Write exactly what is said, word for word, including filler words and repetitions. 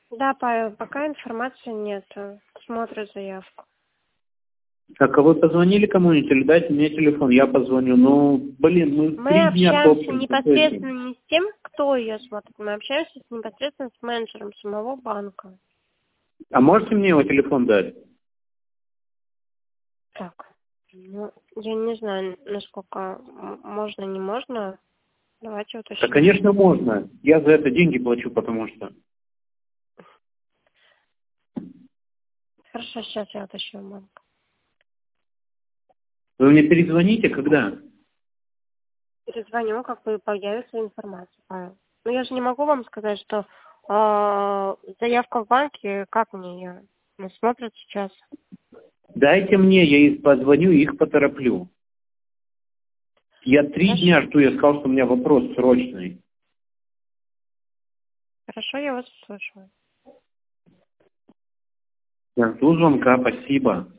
Да, Павел, пока информации нет. Смотрю заявку. Так, а вы позвонили кому-нибудь или дайте мне телефон, я позвоню. Ну, блин, мы Мы три дня общаемся топчемся с этим. непосредственно не с тем, кто ее смотрит, мы общаемся с непосредственно с менеджером самого банка. А можете мне его телефон дать? Так, ну, я не знаю, насколько м- можно, не можно. Давайте Да, уточним. конечно, можно. Я за это деньги плачу, потому что... Хорошо, сейчас я уточню банк. Вы мне перезвоните, когда? Перезвоню, как бы появится информация, Павел. Но я же не могу вам сказать, что э, заявка в банке, как мне ее ну, смотрят сейчас. Дайте мне, я их позвоню и их потороплю. Я три Хорошо, дня жду, я сказал, что у меня вопрос срочный. хорошо, я вас услышала. Я жду звонка, спасибо.